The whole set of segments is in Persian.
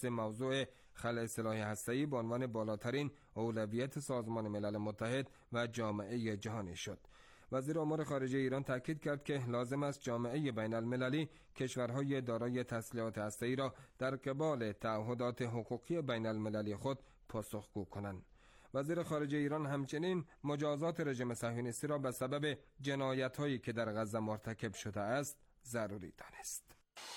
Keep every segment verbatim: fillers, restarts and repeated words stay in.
موضوع خلع سلاح هسته‌ای به عنوان بالاترین اولویت سازمان ملل متحد و جامعه جهانی شد. وزیر امور خارجه ایران تاکید کرد که لازم است جامعه بین المللی کشورهای دارای تسلیحات هسته‌ای را در قبال تعهدات حقوقی بین المللی خود پاسخگو کنند. وزیر خارجه ایران همچنین مجازات رژیم صهیونیستی را به سبب جنایت‌هایی که در غزه مرتکب شده است ضروری دانست.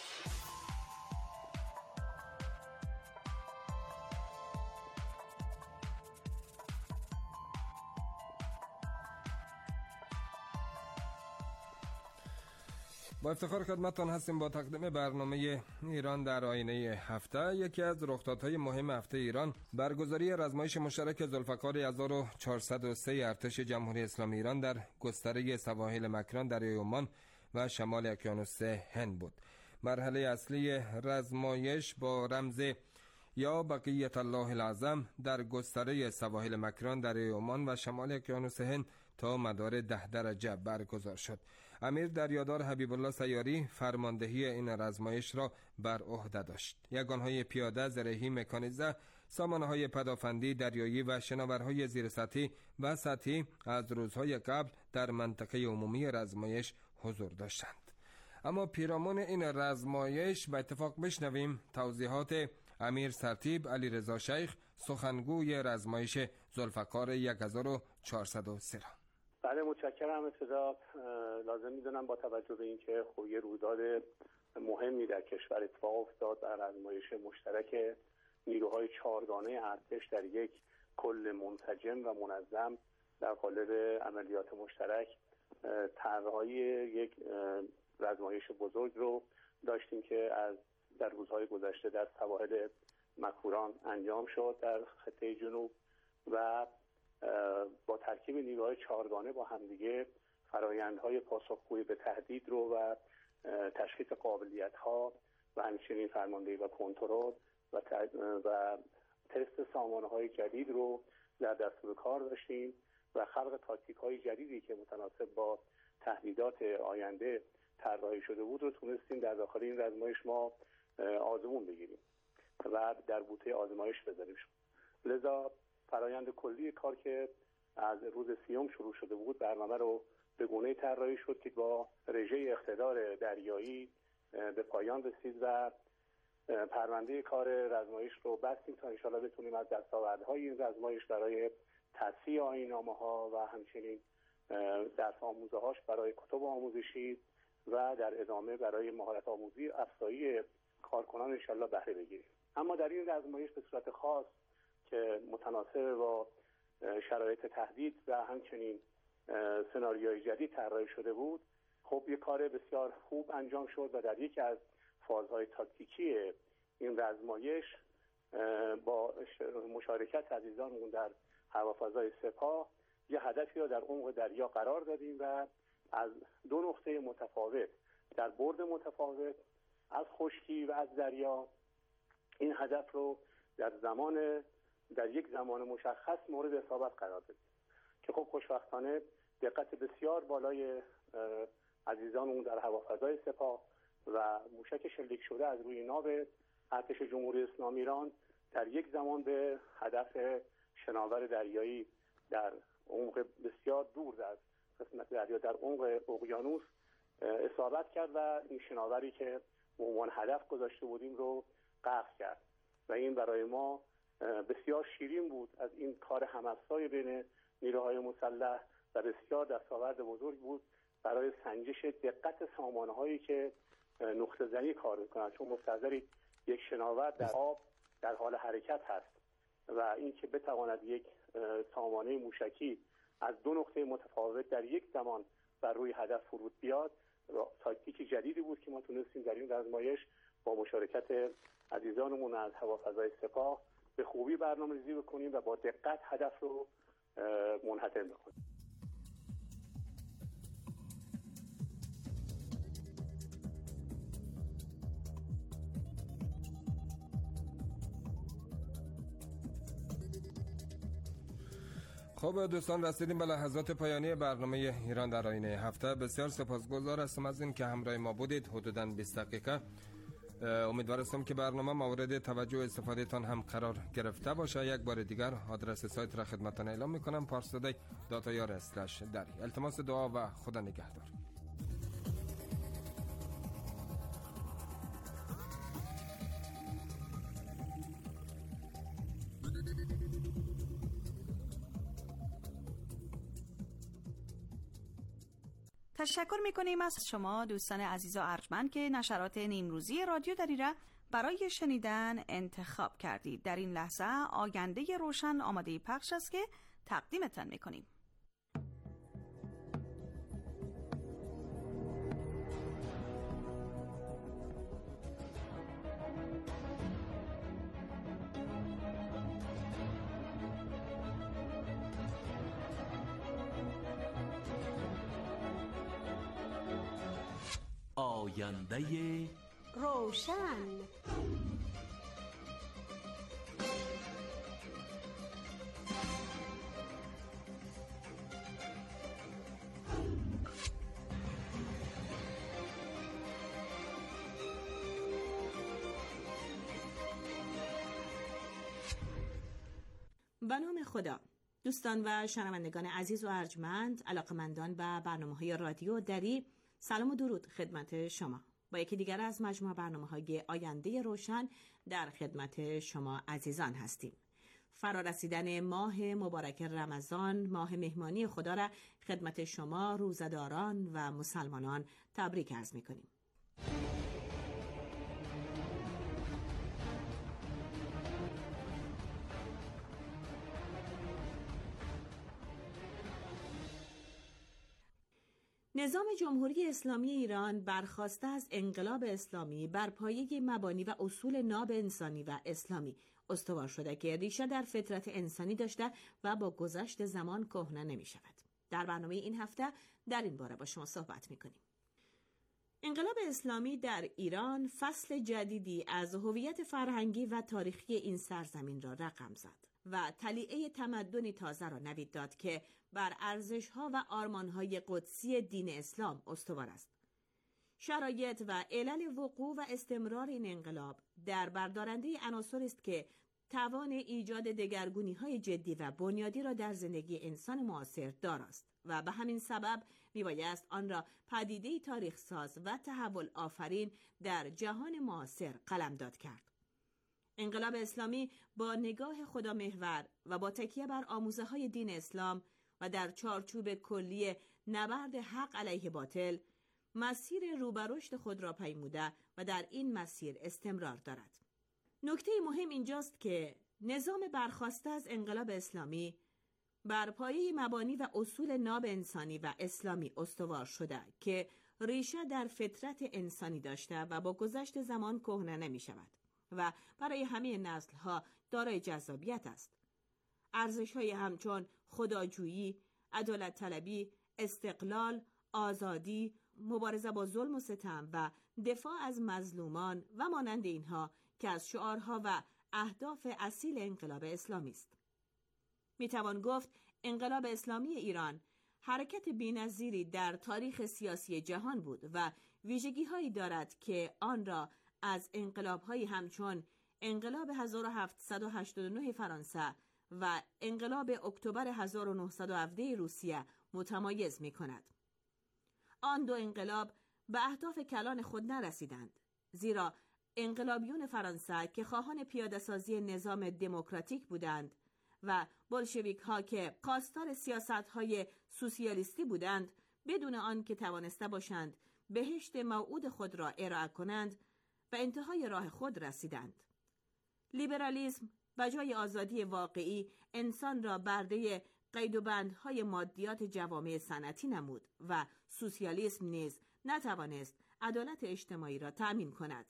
با افتخار خدمتتان هستیم با تقدیم برنامه ایران در آینه هفته. یکی از رخدادهای مهم هفته ایران برگزاری رزمایش مشترک ذوالفقار هزار و چهارصد و سه ارتش جمهوری اسلامی ایران در گستره سواحل مکران دریای عمان و شمال اقیانوس هند بود. مرحله اصلی رزمایش با رمز یا بقیت الله العظم در گستره سواحل مکران دریای عمان و شمال اقیانوس هند تا مدار ده درجه برگزار شد. امیر دریادار حبیب الله سیاری فرماندهی این رزمایش را بر عهده داشت. یگانهای پیاده، زرهی، مکانیزه، سامانه‌های پدافندی دریایی و شناورهای زیرسطحی و سطحی از روزهای قبل در منطقه عمومی رزمایش حضور داشتند. اما پیرامون این رزمایش به اتفاق بشنویم توضیحات امیر سرتیب علیرضا شیخ سخنگوی رزمایش ذوالفقار هزار و چهارصد و سه. بله متشکرم. ابتدا لازم می‌دونم با توجه به اینکه خب یه رویداد مهمی در کشور اتفاق افتاد در رزمایش مشترک نیروهای چهارگانه ارتش در یک کل منسجم و منظم در قالب عملیات مشترک طرح‌های یک رزمایش بزرگ رو داشتیم که از در روزهای گذشته در سواحل مکوران انجام شد در خطه جنوب و با ترکیب نیروهای چهارگانه با همدیگه فرایندهای پاسخگویی به تهدید رو و تشخیص قابلیت‌ها و همچنین فرماندهی و کنترل و, و تست سامانه‌های جدید رو در دستور کار داشتیم و خلق تاکتیک‌های جدیدی که متناسب با تهدیدات آینده طراحی شده بود رو تونستیم در داخل این رزمایش ما آزمون بگیریم و در بوته آزمایش بذاریم شد. لذا فرایند کلی کار که از روز سیوم شروع شده بود برنامه رو به گونه‌ای طراحی شد که با رژه اقتدار دریایی به پایان رسید و پرونده کار رزمایش رو بستیم تا انشاءالله بتونیم از دستاوردهای این رزمایش برای تصحیح آیین‌نامه‌ها و همچنین درس آموزه‌هاش برای کتب آموزشی و در ادامه برای مهارت آموزی افزایی کارکنان انشاءالله بهره بگیریم. اما در این رزمایش به صورت خاص که متناسب با شرایط تهدید و همچنین سناریوی جدید طراحی شده بود، خب یک کار بسیار خوب انجام شد و در یکی از فازهای تاکتیکی این رزمایش با مشارکت عزیزانمون در هوافضای سپاه یه هدفی را در عمق دریا قرار دادیم و از دو نقطه متفاوت در برد متفاوت از خشکی و از دریا این هدف رو در زمان در یک زمان مشخص مورد اصابت قرار دادیم که خب خوشبختانه دقت بسیار بالای عزیزانمون در هوافضای سپاه و موشک شلیک شده از روی ناو ارتش جمهوری اسلامی ایران در یک زمان به هدف شناور دریایی در عمق بسیار دور از قسمت دریا در عمق اقیانوس اصابت کرد و این شناوری که به عنوان هدف گذاشته بودیم رو غرق کرد و این برای ما بسیار شیرین بود. از این کار هم‌افزای بین نیروهای مسلح و بسیار دستاورد بزرگ بود برای سنجش دقت سامانه‌هایی که نقطه زنی کار می‌کنند، چون مستحضرید یک شناور در آب در حال حرکت هست و این که بتواند یک سامانه موشکی از دو نقطه متفاوت در یک زمان بر روی هدف فرود بیاد تاکتیک جدیدی بود که ما تونستیم در این رزمایش با مشارکت عزیزانمون از هوافضای سپاه به خوبی برنامه‌ریزی بکنیم و با دقت هدف رو منحتم بکنیم. خب دوستان، رسیدیم به لحظات پایانی برنامه ایران در آینه هفته. بسیار سپاسگزار هستم از این که همراه ما بودید. حدوداً بیست دقیقه امیدوار هستم که برنامه مورد توجه و استفاده تان هم قرار گرفته باشه. یک بار دیگر آدرس سایت را خدمتتان اعلام میکنم: پارسدای دات آی آر اسلش دری. التماس دعا و خدا نگهدار. تشکر میکنیم از شما دوستان عزیز و ارجمند که نشرات نیمروزی رادیو دری را برای شنیدن انتخاب کردید. در این لحظه آینده روشن آماده پخش است که تقدیمتان میکنیم. آینده روشن. به نام خدا. دوستان و شنوندگان عزیز و ارجمند، علاقمندان به برنامه‌های رادیو دری، سلام و درود خدمت شما. با یکی دیگر از مجموعه برنامه‌های آینده روشن در خدمت شما عزیزان هستیم. فرارسیدن ماه مبارک رمضان، ماه مهمانی خدا را خدمت شما روزه‌داران و مسلمانان تبریک عرض می‌کنیم. نظام جمهوری اسلامی ایران برخواسته از انقلاب اسلامی بر پایه مبانی و اصول ناب انسانی و اسلامی استوار شده که ریشه در فطرت انسانی داشته و با گذشت زمان کهنه نمی شود. در برنامه این هفته در این باره با شما صحبت می کنیم. انقلاب اسلامی در ایران فصل جدیدی از هویت فرهنگی و تاریخی این سرزمین را رقم زد و طلیعه تمدنی تازه را نوید داد که بر ارزش‌ها و آرمان‌های قدسی دین اسلام استوار است. شرایط و علل وقوع و استمرار این انقلاب در بردارنده عناصر است که توان ایجاد دگرگونی‌های جدی و بنیادی را در زندگی انسان معاصر داراست و به همین سبب میبایست آن را پدیده‌ای تاریخ‌ساز و تحول آفرین در جهان معاصر قلمداد کرد. انقلاب اسلامی با نگاه خدا محور و با تکیه بر آموزه‌های دین اسلام و در چارچوب کلی نبرد حق علیه باطل مسیر رو به رشد خود را پیموده و در این مسیر استمرار دارد. نکته مهم اینجاست که نظام برخواسته از انقلاب اسلامی بر پایه مبانی و اصول ناب انسانی و اسلامی استوار شده که ریشه در فطرت انسانی داشته و با گذشت زمان کهنه نمی شود و برای همه نسل‌ها دارای جذابیت است. ارزش‌های همچون خداجویی، عدالت طلبی، استقلال، آزادی، مبارزه با ظلم و ستم و دفاع از مظلومان و مانند اینها که از شعارها و اهداف اصیل انقلاب اسلامی است. میتوان گفت انقلاب اسلامی ایران حرکت بی‌نظیری در تاریخ سیاسی جهان بود و ویژگی‌هایی دارد که آن را از انقلاب‌های همچون انقلاب هزار و هفتصد و هشتاد و نه فرانسه و انقلاب اکتبر هزار و نهصد و هفده روسیه متمایز می‌کند. آن دو انقلاب به اهداف کلان خود نرسیدند، زیرا انقلابیون فرانسه که خواهان پیاده‌سازی نظام دموکراتیک بودند و بولشویک ها که خواستار سیاست‌های سوسیالیستی بودند، بدون آن که توانسته باشند بهشت موعود خود را ارائه کنند و انتهای راه خود رسیدند. لیبرالیسم و جای آزادی واقعی انسان را برده قید و بندهای مادیات جوامع صنعتی نمود و سوسیالیسم نیز نتوانست عدالت اجتماعی را تأمین کند.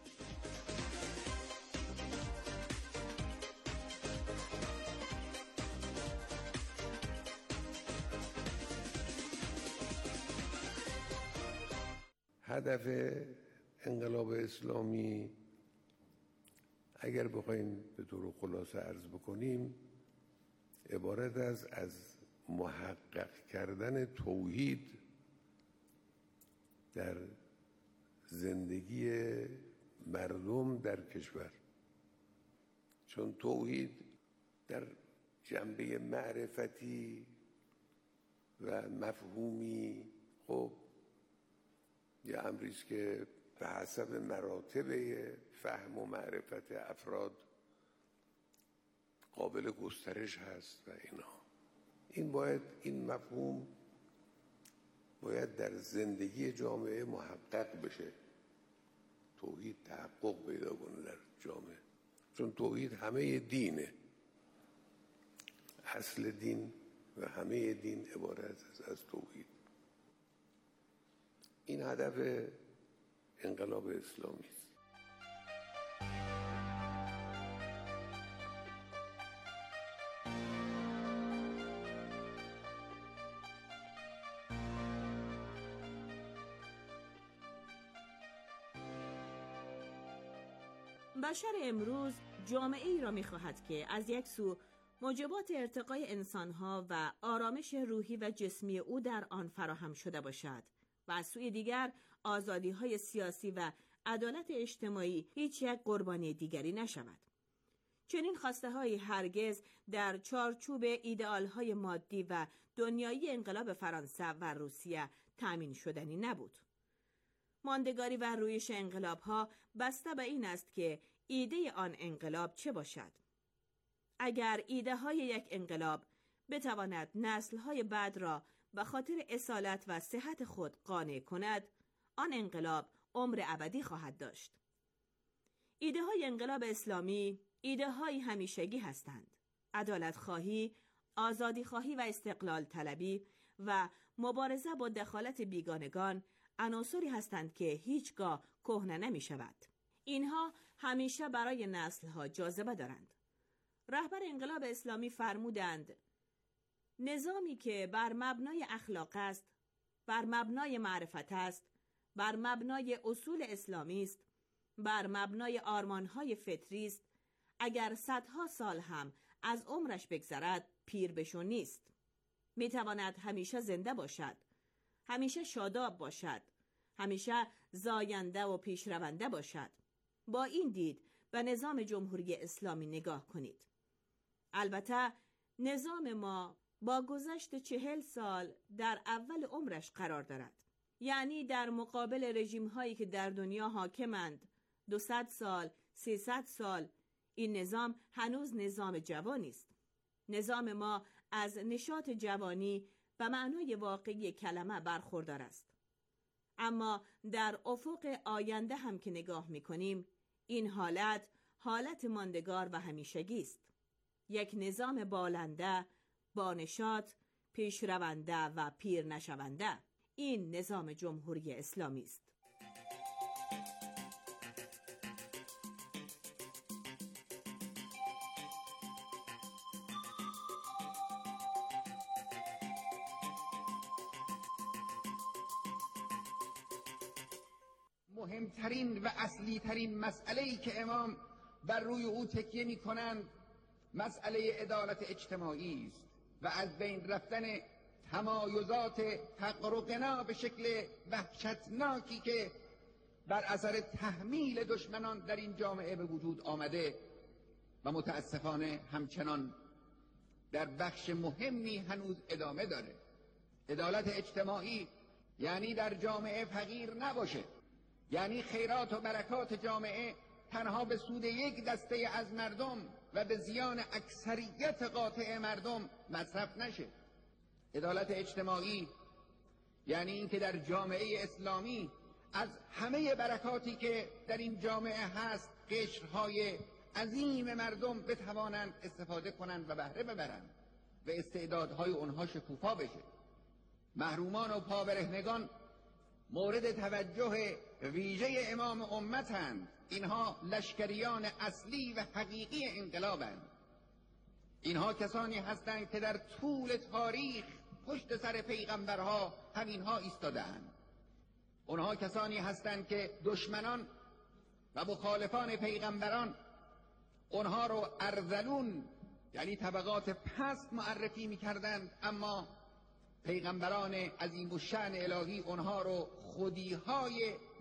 هدف انقلاب اسلامی اگر بخوایم به طور خلاصه عرض بکنیم عبارت است از محقق کردن توحید در زندگی مردم در کشور. چون توحید در جنبه معرفتی و مفهومی خب یه امریست که به حسب مراتب فهم و معرفت افراد قابل گسترش هست و اینا. این باید این مفهوم باید در زندگی جامعه محقق بشه، توحید تحقق پیدا کنه در جامعه. چون توحید همه دینه، اصل دین و همه دین عبارت است از توحید. این هدف انقلاب اسلامی است. بشر امروز جامعه ای را می خواهد که از یک سو موجبات ارتقای انسانها و آرامش روحی و جسمی او در آن فراهم شده باشد و از سوی دیگر آزادی‌های سیاسی و عدالت اجتماعی هیچ یک قربانی دیگری نشود. چنین خواسته‌هایی هرگز در چارچوب ایدئال‌های مادی و دنیایی انقلاب فرانسه و روسیه تأمین شدنی نبود. ماندگاری و رویش انقلاب‌ها بسته به این است که ایده آن انقلاب چه باشد. اگر ایده های یک انقلاب بتواند نسل‌های بعد را به خاطر اصالت و صحت خود قانع کند، آن انقلاب عمر ابدی خواهد داشت. ایده های انقلاب اسلامی ایده های همیشگی هستند. عدالت خواهی، آزادی خواهی و استقلال طلبی و مبارزه با دخالت بیگانگان عناصری هستند که هیچگاه کهنه نمی شود. اینها همیشه برای نسل‌ها جاذبه دارند. رهبر انقلاب اسلامی فرمودند نظامی که بر مبنای اخلاق است، بر مبنای معرفت است، بر مبنای اصول اسلامی است، بر مبنای آرمان‌های فطری است، اگر صدها سال هم از عمرش بگذرد پیر بشو نیست. میتواند همیشه زنده باشد، همیشه شاداب باشد، همیشه زاینده و پیشرونده باشد. با این دید به نظام جمهوری اسلامی نگاه کنید. البته نظام ما با گذشت چهل سال در اول عمرش قرار دارد. یعنی در مقابل رژیم هایی که در دنیا حاکمند دویست سال، سیصد سال، این نظام هنوز نظام جوانی است. نظام ما از نشاط جوانی به معنای واقعی کلمه برخوردار است. اما در افق آینده هم که نگاه می‌کنیم، این حالت حالت ماندگار و همیشگی است. یک نظام بالنده، با نشاط، پیشرونده و پیر نشونده. این نظام جمهوری اسلامی است. مهمترین و اصلی ترین مسئله‌ای که امام بر روی او تکیه می‌کنند مسئله عدالت اجتماعی است و از بین رفتن تمایزات فقر و غنا به شکل وحشتناکی که بر اثر تحمیل دشمنان در این جامعه به وجود آمده و متاسفانه همچنان در بخش مهمی هنوز ادامه داره. عدالت اجتماعی یعنی در جامعه فقیر نباشه، یعنی خیرات و برکات جامعه تنها به سود یک دسته از مردم و به زیان اکثریت قاطع مردم مصرف نشه. عدالت اجتماعی یعنی اینکه در جامعه اسلامی از همه برکاتی که در این جامعه هست قشرهای عظیم مردم بتوانند استفاده کنند و بهره ببرند و استعدادهای اونها شکوفا بشه. محرومان و پابرهنگان مورد توجه ویژه امام امتند. اینها لشکریان اصلی و حقیقی انقلابند. اینها کسانی هستند که در طول تاریخ پشت سر پیغمبرها همینها ایستاده‌اند. اونها کسانی هستند که دشمنان و مخالفان پیغمبران اونها رو ارذلون یعنی طبقات پست معرفی می‌کردند، اما پیغمبران عظیم الشأن الهی اونها رو خودی‌های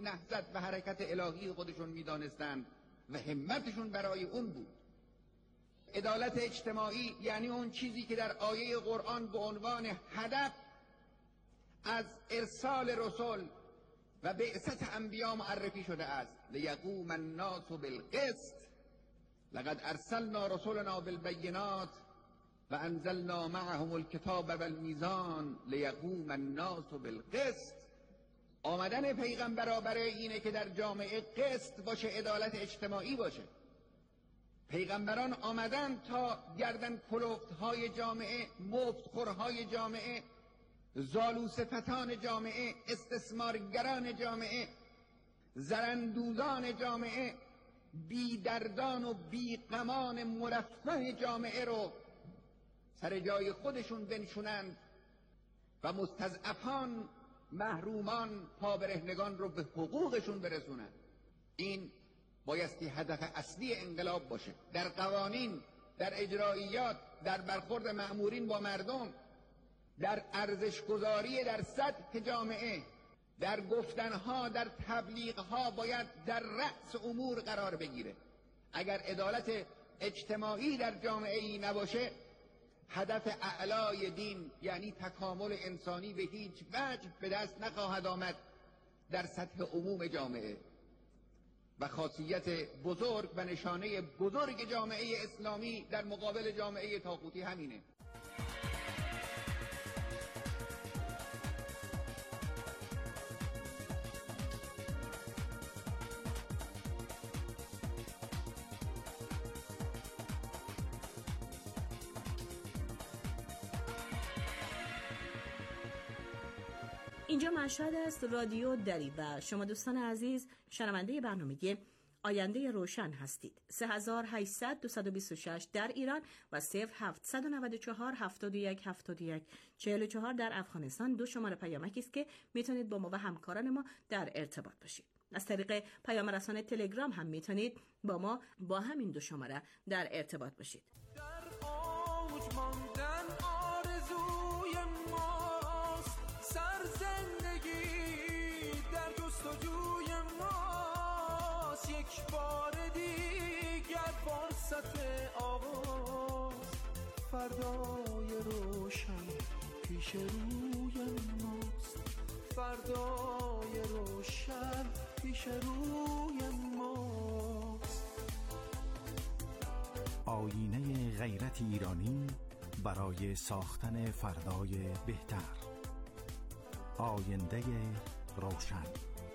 نهضت و حرکت الهی خودشون میدانستند و همتشون برای اون بود. عدالت اجتماعی یعنی اون چیزی که در آیه قرآن به عنوان هدف از ارسال رسول و بعثت انبیا معرفی شده است. لیقوم الناس بالقسط لقد ارسلنا رسولنا بالبینات و انزلنا معهم الکتاب والمیزان لیقوم الناس بالقسط. آمدن پیغمبرا برای اینه که در جامعه قسط باشه، عدالت اجتماعی باشه. پیغمبران آمدن تا گردن کلفت‌های جامعه، مفتخورهای جامعه، زالوصفتان جامعه، استثمارگران جامعه، زرندوزان جامعه، بیدردان و بیغمان مرفه جامعه رو سر جای خودشون بنشونند و مستضعفان، محرومان، پابرهنگان رو به حقوقشون برسونند. این بایستی هدف اصلی انقلاب باشه. در قوانین، در اجراییات، در برخورد مأمورین با مردم، در ارزشگذاری در سطح جامعه، در گفتنها، در تبلیغها باید در رأس امور قرار بگیره. اگر عدالت اجتماعی در جامعه ای نباشه، هدف اعلای دین یعنی تکامل انسانی به هیچ وجه به دست نخواهد آمد در سطح عموم جامعه. و خاصیت بزرگ و نشانه بزرگ جامعه اسلامی در مقابل جامعه طاغوتی همینه. اینجا مشهد است، رادیو دریوه. شما دوستان عزیز شنونده برنامه آینده روشن هستید. سه هزار و هشتصد دویست و بیست و شش در ایران و صفر هفتصد و نود و چهار هفتاد و یک هفتاد و یک چهل و چهار در افغانستان دو شماره پیامکی است که میتونید با ما و همکاران ما در ارتباط باشید. از طریق پیام رسان تلگرام هم میتونید با ما با همین دو شماره در ارتباط باشید. فردای روشن پیش روی ماست، فردای روشن پیش روی ماست. آینه غیرت ایرانی برای ساختن فردای بهتر. آینده روشن.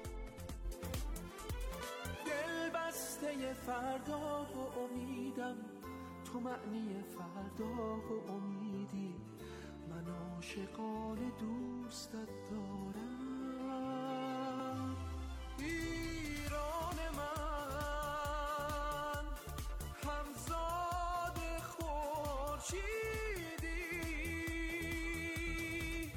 دل بسته فردا و امیدم، تو معنی فردا و امیدی، من عاشقانه دوستت دارم. ایران من همزاد خورشیدی.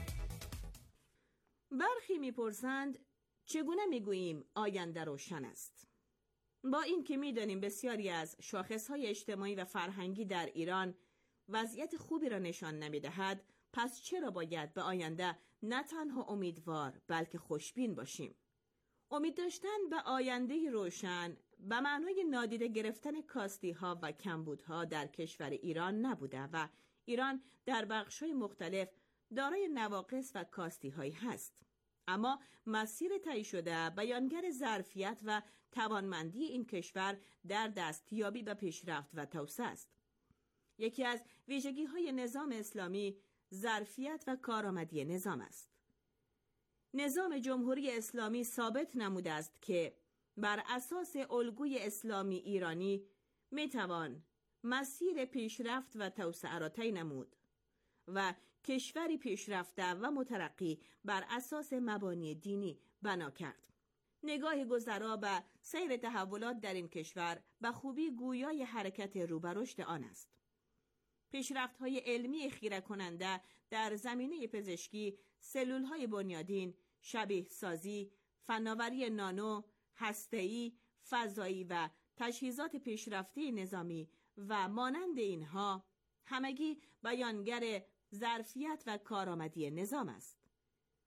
برخی میپرسند چگونه میگوییم آینده روشن است؟ با این که می‌دانیم بسیاری از شاخص‌های اجتماعی و فرهنگی در ایران وضعیت خوبی را نشان نمی‌دهد، پس چرا باید به آینده نه تنها امیدوار بلکه خوشبین باشیم؟ امید داشتن به آینده روشن به معنای نادیده گرفتن کاستی‌ها و کمبودها در کشور ایران نبوده و ایران در بخش‌های مختلف دارای نواقص و کاستی‌هایی هست. اما مسیر طی شده بیانگر ظرفیت و توانمندی این کشور در دستیابی به پیشرفت و توسعه است. یکی از ویژگی‌های نظام اسلامی ظرفیت و کارآمدی نظام است. نظام جمهوری اسلامی ثابت نموده است که بر اساس الگوی اسلامی ایرانی میتوان مسیر پیشرفت و توسعه را طی نمود و کشوری پیشرفته و مترقی بر اساس مبانی دینی بنا کرد. نگاه گذرا به سیر تحولات در این کشور به خوبی گویای حرکت رو به رشد آن است. پیشرفت‌های علمی خیره کننده در زمینه پزشکی، سلول‌های بنیادین، شبیه سازی، فناوری نانو، هسته‌ای، فضایی و تجهیزات پیشرفته نظامی و مانند اینها همگی بیانگر ظرفیت و کارآمدی نظام است.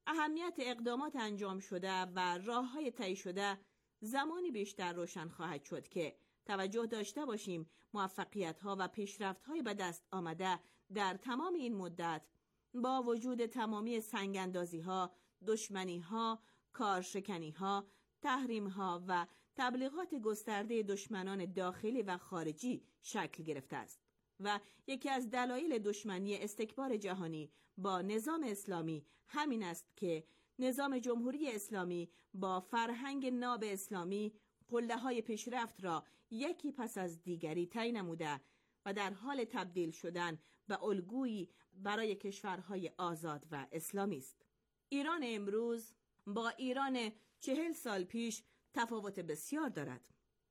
اهمیت اقدامات انجام شده و راه‌های طی شده زمانی بیشتر روشن خواهد شد که توجه داشته باشیم موفقیت‌ها و پیشرفت‌های به دست آمده در تمام این مدت با وجود تمامی سنگ‌اندازی‌ها، دشمنی‌ها، کارشکنی‌ها، تحریم‌ها و تبلیغات گسترده دشمنان داخلی و خارجی شکل گرفته است و یکی از دلایل دشمنی استکبار جهانی با نظام اسلامی همین است که نظام جمهوری اسلامی با فرهنگ ناب اسلامی قله‌های پیشرفت را یکی پس از دیگری طی نموده و در حال تبدیل شدن به الگویی برای کشورهای آزاد و اسلامی است. ایران امروز با ایران چهل سال پیش تفاوت بسیار دارد.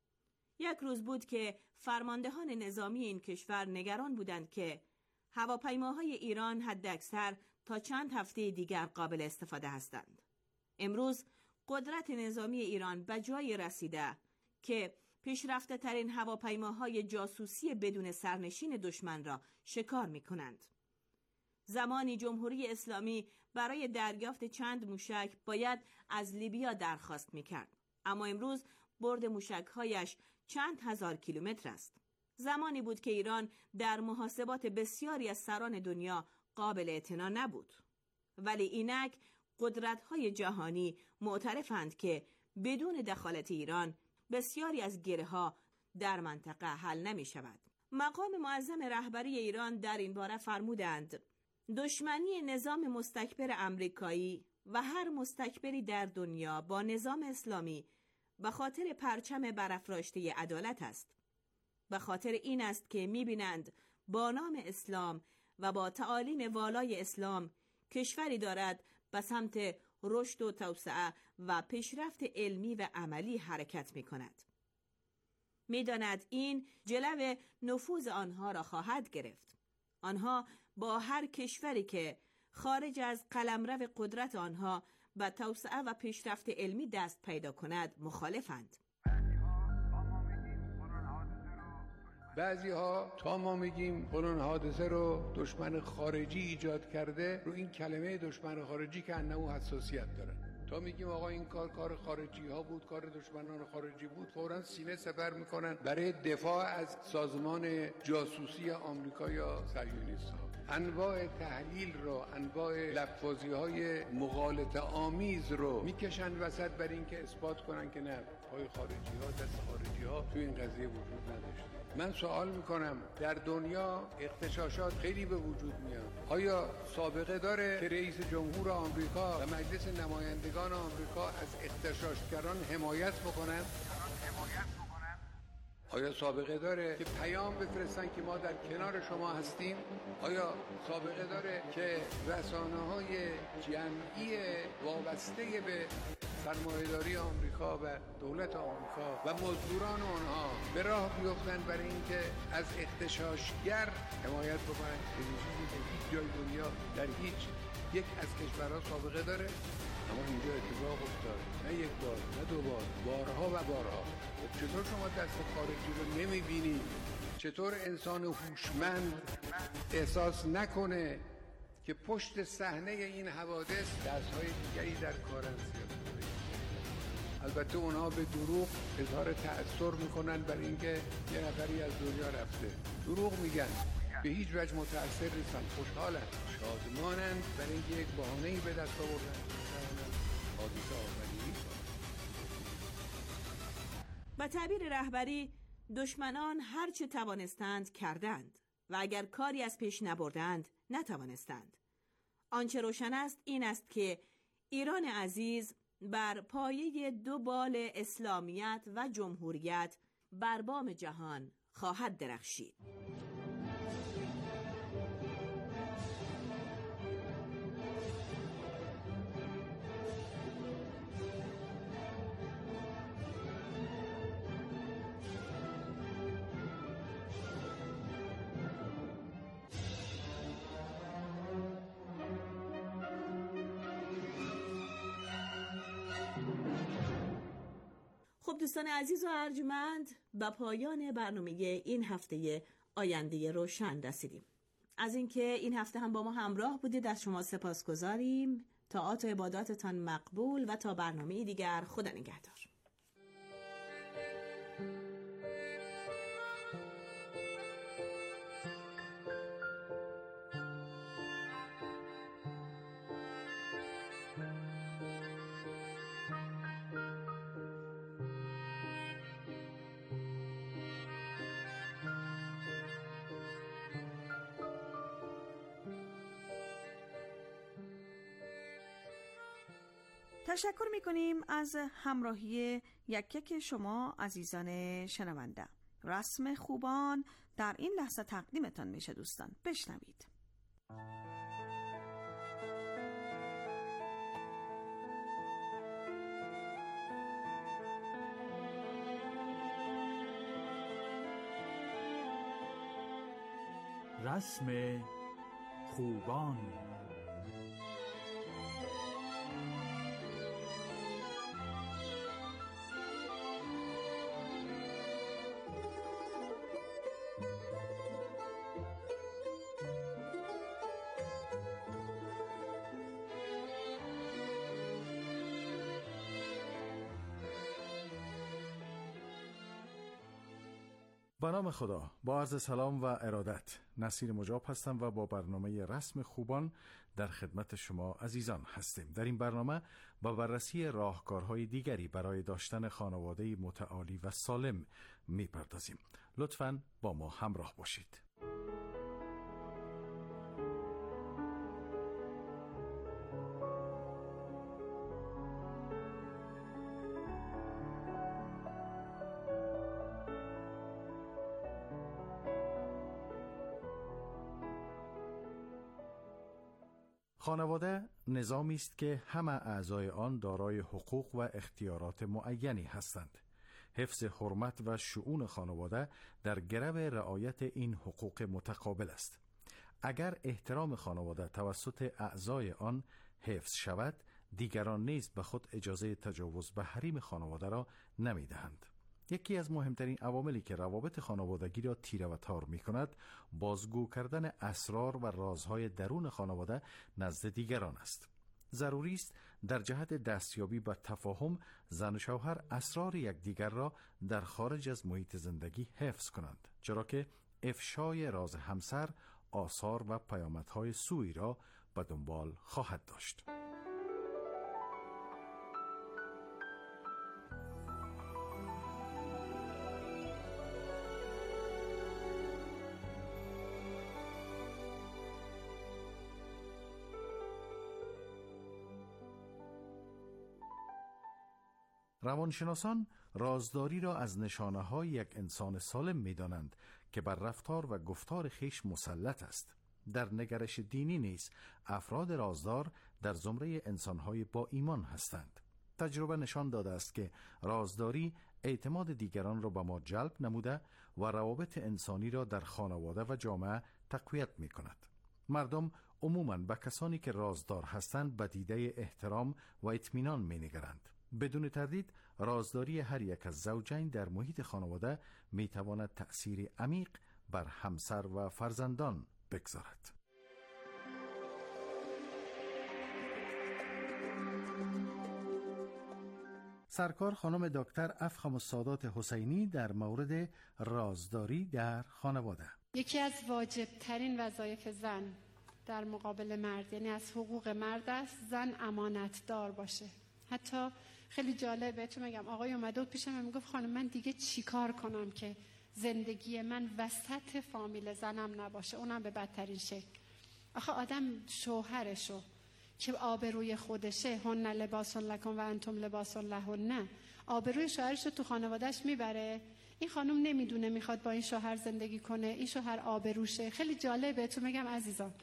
یک روز بود که فرماندهان نظامی این کشور نگران بودند که هواپیماهای ایران حداکثر تا چند هفته دیگر قابل استفاده هستند. امروز قدرت نظامی ایران به جای رسیده که پیشرفته ترین هواپیماهای جاسوسی بدون سرنشین دشمن را شکار می کنند. زمانی جمهوری اسلامی برای دریافت چند موشک باید از لیبیا درخواست می کرد. اما امروز برد موشک‌هایش چند هزار کیلومتر است. زمانی بود که ایران در محاسبات بسیاری از سران دنیا قابل اعتنا نبود. ولی اینک قدرت‌های جهانی معترفند که بدون دخالت ایران بسیاری از گره‌ها در منطقه حل نمی‌شود. مقام معظم رهبری ایران در این باره فرمودند دشمنی نظام مستکبر امریکایی و هر مستکبری در دنیا با نظام اسلامی به خاطر پرچم برافراشته عدالت است. به خاطر این است که می‌بینند با نام اسلام و با تعالیم والای اسلام کشوری دارد به سمت رشد و توسعه و پیشرفت علمی و عملی حرکت می‌کند. می‌داند این جلو نفوذ آنها را خواهد گرفت. آنها با هر کشوری که خارج از قلمرو قدرت آنها به توسعه و پیشرفت علمی دست پیدا کند مخالفند. بعضی ها تا ما میگیم فلان حادثه رو دشمن خارجی ایجاد کرده، رو این کلمه دشمن خارجی که انه حساسیت دارن. تا میگیم آقا این کار کار خارجی ها بود، کار دشمنان خارجی بود، فوراً سینه سپر میکنن برای دفاع از سازمان جاسوسی آمریکا یا صهیونیست ها. انواع تحلیل رو، انواع لفظی های مغالطه آمیز رو میکشن وسط بر این که اثبات کنن که نه، پای خارجی ها، دست خارجی ها تو این قضیه وجود نداشته. من سوال میکنم در دنیا اغتشاشات خیلی به وجود میاد. آیا سابقه داره که رئیس جمهور آمریکا و مجلس نمایندگان آمریکا از اغتشاشگران حمایت بکنن؟ آیا سابقه داره که پیام بفرستن که ما در کنار شما هستیم؟ آیا سابقه داره که رسانه‌های جمعی وابسته به سرمایه‌داری آمریکا و دولت آمریکا و مزدوران آنها به راه بیفتن برای اینکه از اغتشاشگر حمایت بکنن؟ این چیزی که هیچ جای دنیا در هیچ یک از کشورها سابقه داره، اما اینجا اتفاق افتاد. نه یک بار، نه دو بار، بارها و بارها. خب چطور شما دست خارجی رو نمیبینید؟ چطور انسان هوشمند احساس نکنه که پشت صحنه این حوادث دست‌های دیگری در کارن؟ البته اونها به دروغ اظهار تأثیر میکنن برای اینکه یه نفری از دنیا رفته. دروغ میگن، به هیچ وجه متأثر نیستن، خوشحالن، شادمانند برای اینکه یک بهانه‌ای به دست آوردن حادثه آفرینی. با تعبیر رهبری دشمنان هر چه توانستند کردند و اگر کاری از پیش نبردند نتوانستند. آنچه روشن است این است که ایران عزیز بر پایه دو بال اسلامیت و جمهوریت بر بام جهان خواهد درخشید. خب دوستان عزیز و ارجمند، به پایان برنامه این هفته آینده روشن رسیدیم. از اینکه این هفته هم با ما همراه بودید از شما سپاسگزاریم. طاعات و عباداتتان مقبول و تا برنامه دیگر خدا نگهدار. تشکر می‌کنیم از همراهی یک یک شما عزیزان شنونده. رسم خوبان در این لحظه تقدیمتان میشه دوستان. بشنوید. رسم خوبان. با نام خدا، با عرض سلام و ارادت، نصیر مجاب هستم و با برنامه رسم خوبان در خدمت شما عزیزان هستیم. در این برنامه با بررسی راهکارهای دیگری برای داشتن خانواده متعالی و سالم میپردازیم. لطفاً با ما همراه باشید. خانواده نظامی است که همه اعضای آن دارای حقوق و اختیارات معینی هستند. حفظ حرمت و شؤون خانواده در گرو رعایت این حقوق متقابل است. اگر احترام خانواده توسط اعضای آن حفظ شود، دیگران نیز به خود اجازه تجاوز به حریم خانواده را نمی‌دهند. یکی از مهمترین عواملی که روابط خانوادگی را تیره و تار می کند، بازگو کردن اسرار و رازهای درون خانواده نزد دیگران است. ضروری است در جهت دستیابی به تفاهم زن و شوهر اسرار یکدیگر را در خارج از محیط زندگی حفظ کنند، چرا که افشای راز همسر آثار و پیامدهای سوئی را به دنبال خواهد داشت. روانشناسان رازداری را از نشانه‌های یک انسان سالم می‌دانند که بر رفتار و گفتار خویش مسلط است. در نگرش دینی نیز افراد رازدار در زمره انسان‌های با ایمان هستند. تجربه نشان داده است که رازداری اعتماد دیگران را به ما جلب نموده و روابط انسانی را در خانواده و جامعه تقویت می‌کند. مردم عموماً به کسانی که رازدار هستند به دیده احترام و اطمینان می‌نگرند. بدون تردید رازداری هر یک از زوجین در محیط خانواده می تواند تأثیر عمیق بر همسر و فرزندان بگذارد. سرکار خانم دکتر افخم السادات حسینی در مورد رازداری در خانواده. یکی از واجب ترین وظایف زن در مقابل مرد، یعنی از حقوق مرد است زن امانت دار باشه. حتی خیلی جالبه بهتون میگم، آقای اومده بود پیشم و میگفت خانم من دیگه چی کار کنم که زندگی من وسط فامیل زنم نباشه، اونم به بدترین شکل. آخه آدم شوهرشو که آبروی خودشه، هن لباس لکم و انتم لباس لهن، آبروی شوهرش رو تو خانوادهش میبره. این خانم نمیدونه میخواد با این شوهر زندگی کنه، این شوهر آبروشه. خیلی جالبه بهتون میگم عزیزان،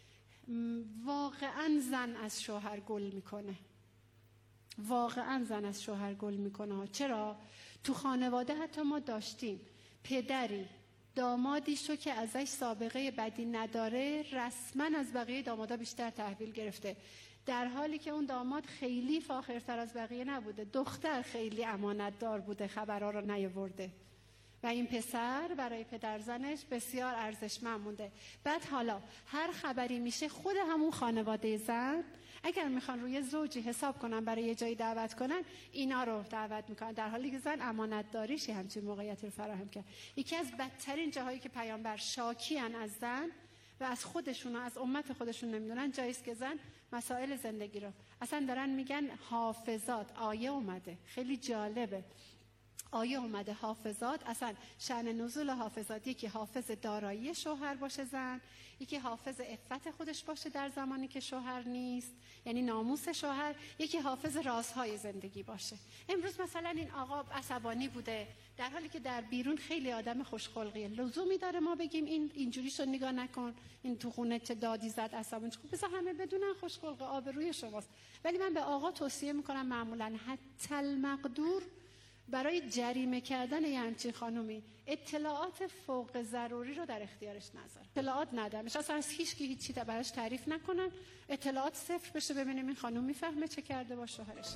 واقعا زن از شوهر گل میکنه، واقعا زن از شوهر گل میکنه. چرا؟ تو خانواده حتی ما داشتیم پدری دامادی شو که ازش سابقه بدی نداره رسما از بقیه دامادا بیشتر تحویل گرفته، در حالی که اون داماد خیلی فاخرتر از بقیه نبوده، دختر خیلی امانت دار بوده، خبرها رو نیاورده و این پسر برای پدر زنش بسیار ارزشمند مونده. بعد حالا هر خبری میشه خود همون خانواده زن اگر میخوان روی زوجی حساب کنن برای یه جایی دعوت کنن، اینا رو دعوت میکنن، در حالی که زن امانت داریش همچین موقعیتی رو فراهم کرد. یکی از بدترین جاهایی که پیامبر شاکیان از زن و از خودشون و از امت خودشون نمیدونن، جاییست که زن مسائل زندگی رو اصلا دارن میگن حافظات. آیه اومده، خیلی جالبه، آیه اومده حافظات. اصلا شأن نزول حافظات، یکی حافظ دارایی شوهر باشه زن، یکی حافظ عفت خودش باشه در زمانی که شوهر نیست، یعنی ناموس شوهر، یکی حافظ رازهای زندگی باشه. امروز مثلا این آقا عصبانی بوده، در حالی که در بیرون خیلی آدم خوشخلقیه. لزومی داره ما بگیم این اینجوریشو نگاه نکن، این تو خونه چه دادی زد عصبانی؟ خب بذار همه بدونن خوشخلقه، آبروی شماست. ولی من به آقا توصیه میکنم معمولا حتی المقدور برای جریمه کردن یه همچین خانومی اطلاعات فوق ضروری رو در اختیارش نذاره. اطلاعات ندمش، اصلا از هیچ کی هیچی براش تعریف نکنن، اطلاعات صفر بشه، ببینیم این خانوم میفهمه چه کرده با شوهرش.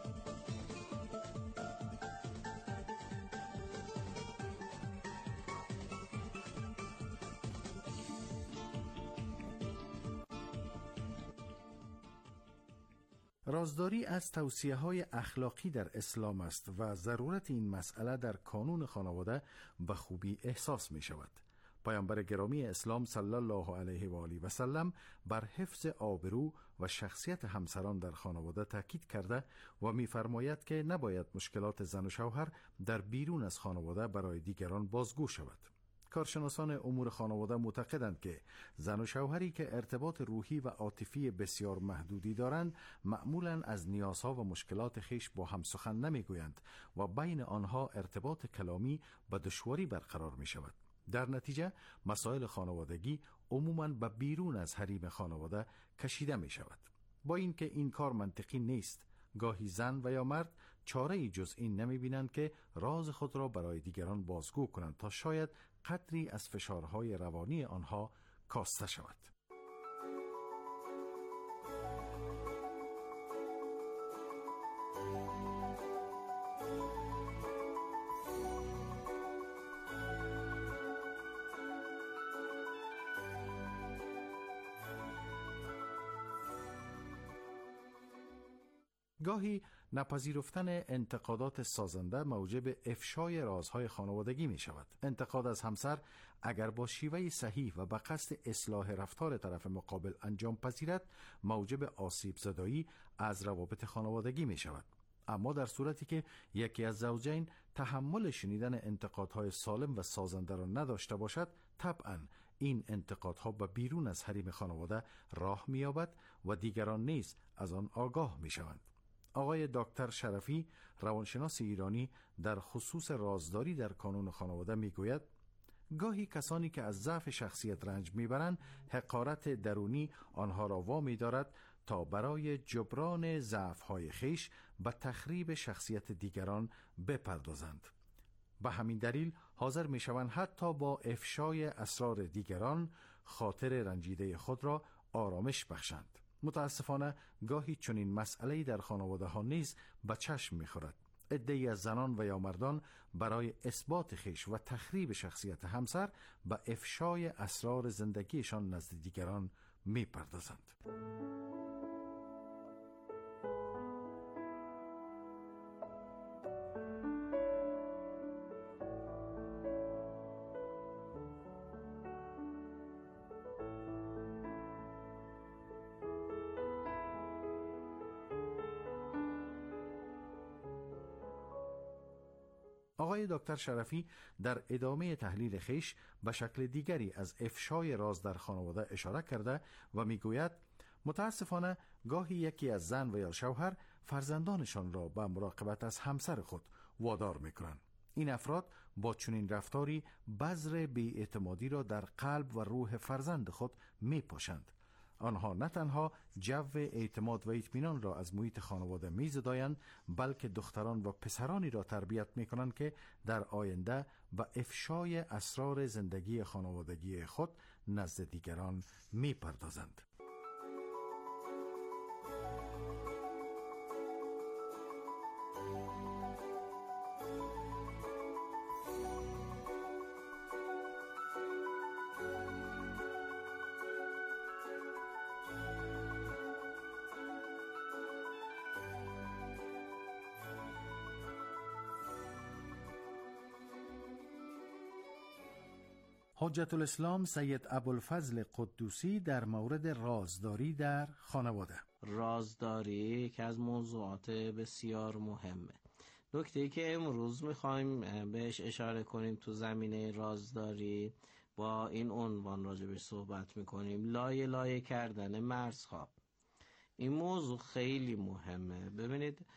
رازداری از توصیه‌های اخلاقی در اسلام است و ضرورت این مسئله در کانون خانواده به خوبی احساس می شود. پیامبر گرامی اسلام صلی الله علیه و آله و سلم بر حفظ آبرو و شخصیت همسران در خانواده تاکید کرده و می‌فرماید که نباید مشکلات زن و شوهر در بیرون از خانواده برای دیگران بازگو شود. کارشناسان امور خانواده معتقدند که زن و شوهری که ارتباط روحی و عاطفی بسیار محدودی دارند معمولاً از نیازها و مشکلات خیش با هم سخن نمیگویند و بین آنها ارتباط کلامی به دشواری برقرار می شود. در نتیجه مسائل خانوادگی عموماً به بیرون از حریم خانواده کشیده می شود. با اینکه این کار منطقی نیست، گاهی زن و یا مرد چاره‌ای جز این نمی بینند که راز خود را برای دیگران بازگو کنند تا شاید قدری از فشارهای روانی آنها کاسته شود. گاهی نپذیرفتن انتقادات سازنده موجب افشای رازهای خانوادگی می شود. انتقاد از همسر اگر با شیوه صحیح و به قصد اصلاح رفتار طرف مقابل انجام پذیرد موجب آسیب زدایی از روابط خانوادگی می شود. اما در صورتی که یکی از زوجین تحمل شنیدن انتقادهای سالم و سازنده را نداشته باشد، طبعاً این انتقادها به بیرون از حریم خانواده راه می یابد و دیگران نیز از آن آگاه می شوند. آقای دکتر شرفی، روانشناس ایرانی، در خصوص رازداری در کانون خانواده میگوید گاهی کسانی که از ضعف شخصیت رنج میبرند حقارت درونی آنها را وامی دارد تا برای جبران ضعف‌های خیش به تخریب شخصیت دیگران بپردازند. به همین دلیل حاضر میشوند حتی با افشای اسرار دیگران خاطر رنجیده خود را آرامش بخشند. متاسفانه گاهی چنین مسئله‌ای در خانواده ها نیز به چشم می‌خورد. عده‌ای از زنان و یا مردان برای اثبات خویش و تخریب شخصیت همسر به افشای اسرار زندگیشان نزد دیگران می‌پردازند. آقای دکتر شرفی در ادامه تحلیل خیش به شکل دیگری از افشای راز در خانواده اشاره کرده و میگوید متاسفانه گاهی یکی از زن و یا شوهر فرزندانشان را به مراقبت از همسر خود وادار میکنند. این افراد با چنین رفتاری بذر بی‌اعتمادی را در قلب و روح فرزند خود میپاشند. آنها نه تنها جو اعتماد و اطمینان را از محیط خانواده می‌زدایند، بلکه دختران و پسرانی را تربیت می‌کنند که در آینده به افشای اسرار زندگی خانوادگی خود نزد دیگران می‌پردازند. حجت الاسلام سید ابوالفضل قدوسی در مورد رازداری در خانواده. رازداری یکی از موضوعات بسیار مهمه. نکته‌ای که امروز میخوایم بهش اشاره کنیم تو زمینه رازداری، با این عنوان راجبش صحبت میکنیم: لایه لایه کردن مرزها. این موضوع خیلی مهمه. ببینید،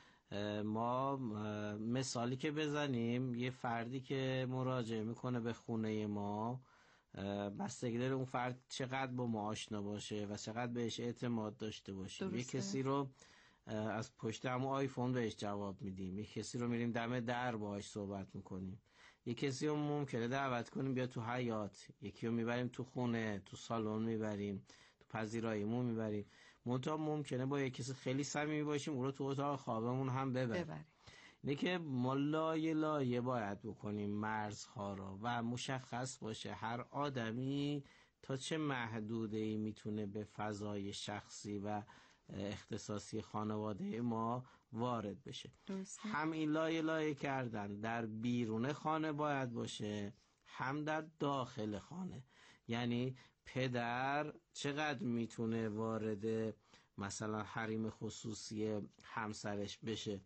ما مثالی که بزنیم، یه فردی که مراجعه میکنه به خونه ما، بستگی داره اون فرد چقدر با ما آشنا باشه و چقدر بهش اعتماد داشته باشه. یه کسی رو از پشت همون آیفون بهش جواب میدیم، یه کسی رو میریم دم در باهاش صحبت میکنیم، یه کسی رو ممکنه دعوت کنیم بیا تو حیاط، یکی رو میبریم تو خونه، تو سالن میبریم، تو پذیراییمون میبریم. منتها ممکنه با یه کسی خیلی صمیمی باشیم اون رو تو اتاق خوابمون هم ببریم. اینه که ما لایه لایه باید بکنیم مرزها رو و مشخص باشه هر آدمی تا چه محدوده‌ای میتونه به فضای شخصی و اختصاصی خانواده ما وارد بشه. درسته. هم این لایه لایه کردن در بیرون خانه باید باشه، هم در داخل خانه. یعنی پدر چقدر میتونه وارد مثلا حریم خصوصی همسرش بشه،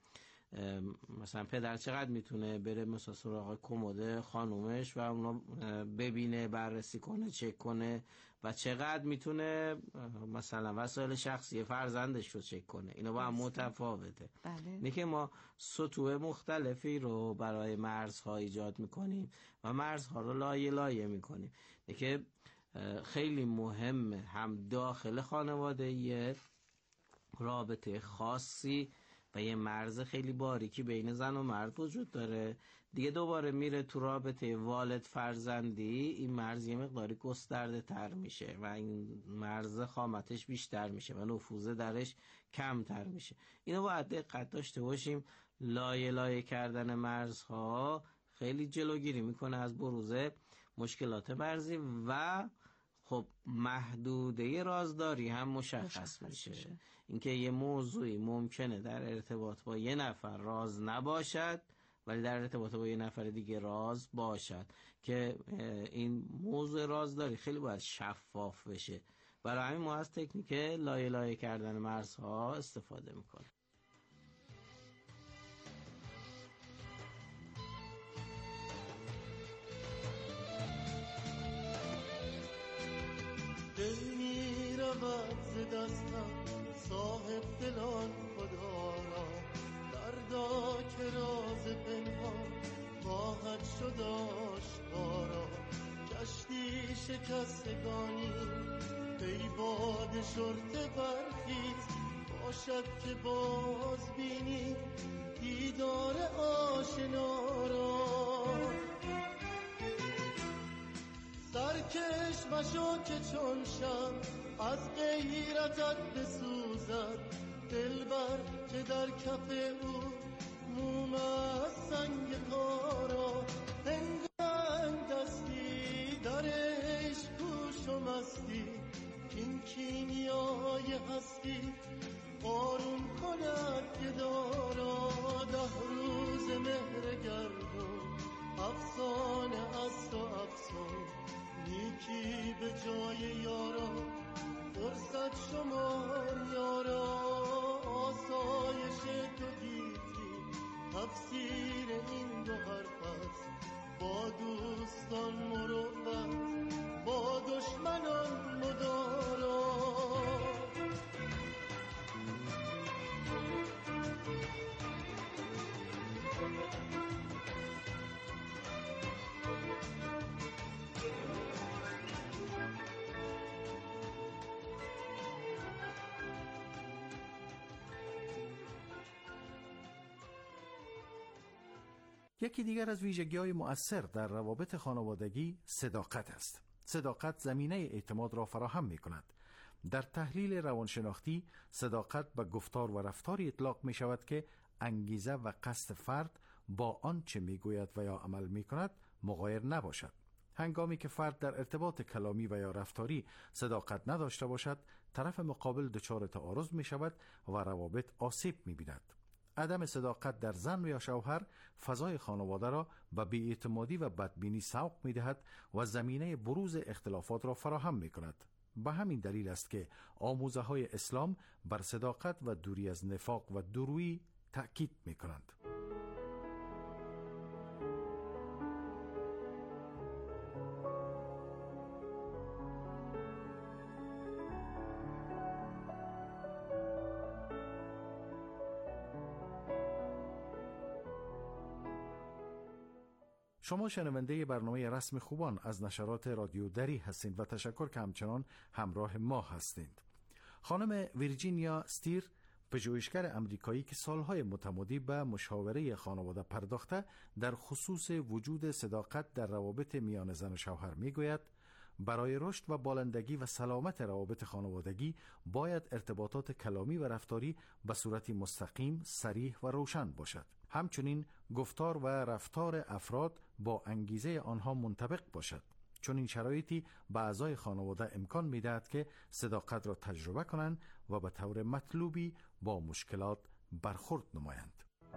مثلا پدر چقدر میتونه بره مثلا سراغ کمد خانومش و اونا ببینه، بررسی کنه، چک کنه، و چقدر میتونه مثلا وسایل شخصی فرزندش رو چک کنه. اینا با هم متفاوته. بله. اینه که ما سطوح مختلفی رو برای مرزها ایجاد میکنیم و مرزها رو لایه لایه میکنیم. اینه که خیلی مهمه هم داخل خانواده یه رابطه خاصی و یه مرز خیلی باریکی بین زن و مرد وجود داره. دیگه دوباره میره تو رابطه والد فرزندی، این مرز یه مقداری گسترده تر میشه و این مرز خامتش بیشتر میشه و نفوذ درش کمتر میشه. اینو باید دقت داشته باشیم. لایه لایه کردن مرزها خیلی جلوگیری میکنه از بروز مشکلات مرزی و خب محدوده رازداری هم مشخص, مشخص میشه, میشه. اینکه یه موضوعی ممکنه در ارتباط با یه نفر راز نباشد ولی در ارتباط با یه نفر دیگه راز باشد، که این موضوع رازداری خیلی باید شفاف بشه. برای همین ما از تکنیک لایه لایه کردن مرزها استفاده میکنیم. دل می رود ز دستم صاحب دلان خدا را، دردا که راز پنهان خواهد شد آشکارا. کشتی شکستگانی ای باد شرطه برخیز، باشد که باز بینی دیدار آشنا را. سرکش مشو که چون شم از غیرتت بسوزد، دلبر که در کف او موم از سنگ کارا. هنگام دستی در عشق پوش و مستی، کین کیمیای هستی بارون کند گدارا. ده روز مهر گردون افسانه است و افسون، نیکی به جای یارا فرصت شمار یارا. آسایش تو گیتی تفسیر این دو حرف است، با دوستان مروت با دشمنان مدارا. یکی دیگر از ویژگی‌های مؤثر در روابط خانوادگی صداقت است. صداقت زمینه اعتماد را فراهم می‌کند. در تحلیل روانشناختی، صداقت به گفتار و رفتاری اطلاق می‌شود که انگیزه و قصد فرد با آنچه می‌گوید و یا عمل می‌کند مغایر نباشد. هنگامی که فرد در ارتباط کلامی و یا رفتاری صداقت نداشته باشد، طرف مقابل دچار تعارض می‌شود و روابط آسیب می‌بیند. عدم صداقت در زن یا شوهر فضای خانواده را به بی‌اعتمادی و بدبینی سوق می‌دهد و زمینه بروز اختلافات را فراهم می‌کند. به همین دلیل است که آموزه‌های اسلام بر صداقت و دوری از نفاق و دورویی تأکید می‌کنند. شما شنونده برنامه رسم خوبان از نشرات رادیو دری هستید و تشکر که همچنان همراه ما هستید. خانم ویرجینیا استیر، پژوهشگر امریکایی که سالهای متمادی به مشاوره خانواده پرداخته، در خصوص وجود صداقت در روابط میان زن و شوهر میگوید برای رشد و بالندگی و سلامت روابط خانوادگی باید ارتباطات کلامی و رفتاری به صورتی مستقیم، صریح و روشن باشد. همچنین گفتار و رفتار افراد با انگیزه آنها منطبق باشد. چون این شرایطی به اعضای خانواده امکان می‌دهد که صداقت را تجربه کنند و به طور مطلوبی با مشکلات برخورد نمایند.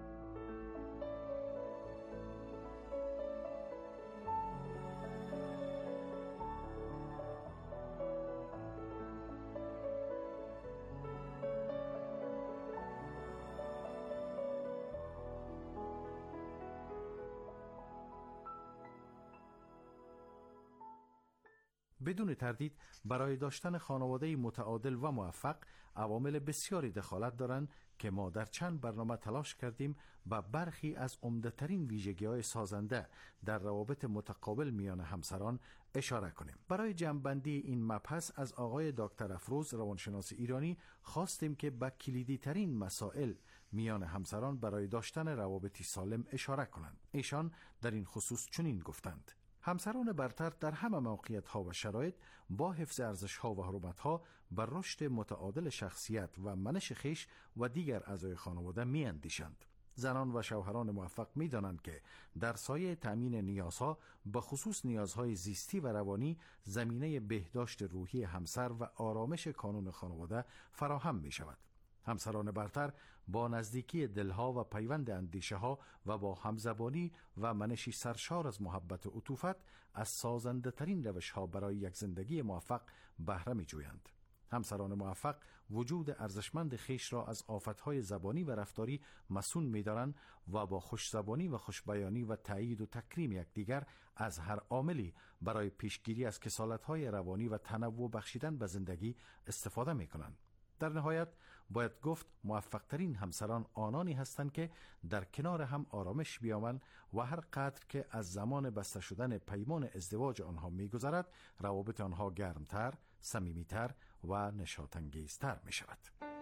بدون تردید برای داشتن خانواده متعادل و موفق عوامل بسیاری دخالت دارند که ما در چند برنامه تلاش کردیم با برخی از عمده‌ترین ویژگی‌های سازنده در روابط متقابل میان همسران اشاره کنیم. برای جمع‌بندی این مبحث از آقای دکتر افروز روانشناس ایرانی خواستیم که به کلیدی ترین مسائل میان همسران برای داشتن روابطی سالم اشاره کنند. ایشان در این خصوص چنین گفتند: همسران برتر در همه موقعیت‌ها و شرایط با حفظ ارزش‌ها و حرمت‌ها بر رشد متعادل شخصیت و منش خویش و دیگر اعضای خانواده می‌اندیشند. زنان و شوهران موفق می‌دانند که در سایه تأمین نیازها، به خصوص نیازهای زیستی و روانی، زمینه بهداشت روحی همسر و آرامش کانون خانواده فراهم می‌شود. همسران برتر با نزدیکی دلها و پیوند اندیشه ها و با همزبانی و منشی سرشار از محبت و عطوفت از سازنده ترین روش ها برای یک زندگی موفق بهره می جویند. همسران موفق وجود ارزشمند خیش را از آفتهای زبانی و رفتاری مسون می دارند و با خوش زبانی و خوش بیانی و تایید و تکریم یکدیگر از هر عاملی برای پیشگیری از کسالت‌های روانی و تنوع بخشیدن به زندگی استفاده می کنند. در نهایت باید گفت موفق ترین همسران آنانی هستند که در کنار هم آرامش بیابند و هر قدر که از زمان بسته شدن پیمان ازدواج آنها می‌گذرد، روابط آنها گرمتر، صمیمیتر و نشاط‌انگیزتر می‌شود.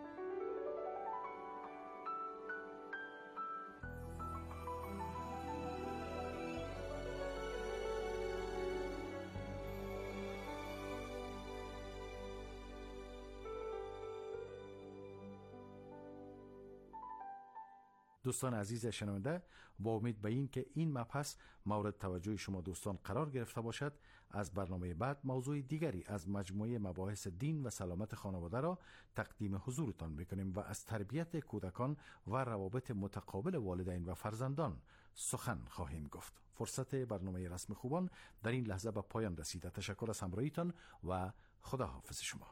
دوستان عزیز شنونده، با امید به این که این مبحث مورد توجه شما دوستان قرار گرفته باشد، از برنامه بعد موضوع دیگری از مجموعه مباحث دین و سلامت خانواده را تقدیم حضورتان میکنیم و از تربیت کودکان و روابط متقابل والدین و فرزندان سخن خواهیم گفت. فرصت برنامه رسم خوبان در این لحظه به پایان رسیده. تشکر از همراهیتان و خداحافظ شما.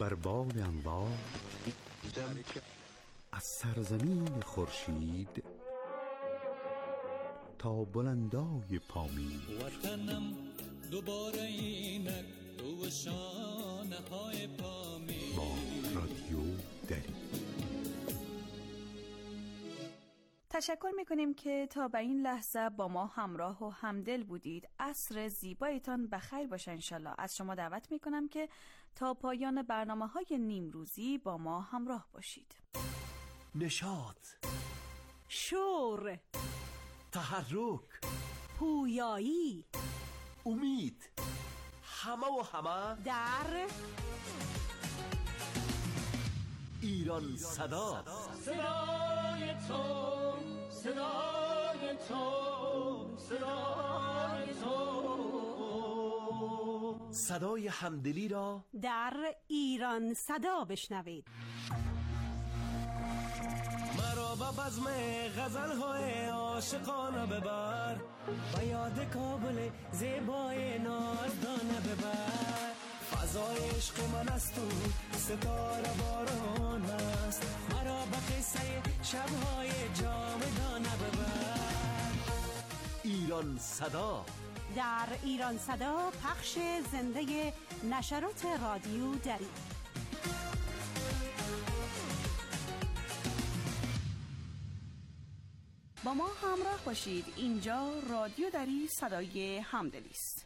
بر باد انوار از سرزمین خورشید تا بلندای پامین. وطنم دوباره اینک تو شانه های پامین. با رادیو دری. تشکر میکنیم که تا به این لحظه با ما همراه و همدل بودید. عصر زیبایتان بخیر باشه انشالله. از شما دعوت میکنم که تا پایان برنامه های نیمروزی با ما همراه باشید. نشاط، شور، تحرک، پویایی، امید، همه و همه در ایران صدا. صدای تو، صدای تو، صدای تو، صدای همدلی را در ایران صدا بشنوید. مرا با بزم غزل های عاشقانه ببر، و یاد کابل زیبای نازدانه ببر. فضای عشق من است و ستاره باران است، مرا به قصه شبهای جاودانه ببر. ایران صدا. در ایران صدا پخش زنده نشرات رادیو دری. با ما همراه باشید. اینجا رادیو دری، صدای همدلی است.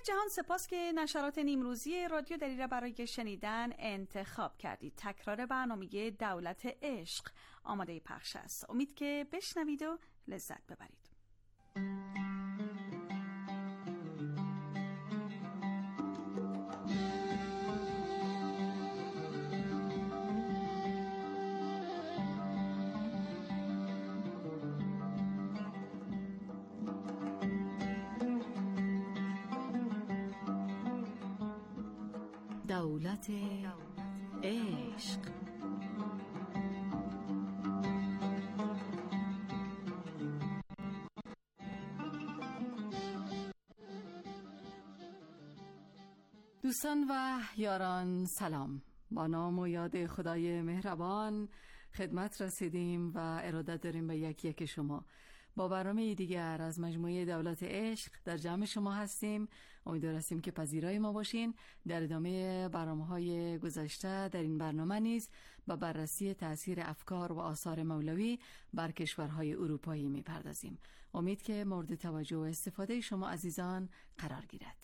یک جهان سپاس که نشرات نیمروزی رادیو دریرا برای شنیدن انتخاب کردید. تکرار برنامه دولت عشق آماده پخش است. امید که بشنوید و لذت ببرید. دولت عشق. دوستان و یاران سلام. با نام و یاد خدای مهربان خدمت رسیدیم و ارادت داریم به یکی یک شما. با برنامه دیگر از مجموعه دولت عشق در جمع شما هستیم. امیدوار هستیم که پذیرای ما باشین. در ادامه برنامه‌های گذشته در این برنامه نیز با بررسی تأثیر افکار و آثار مولوی بر کشورهای اروپایی می‌پردازیم. امید که مورد توجه و استفاده شما عزیزان قرار گیرد.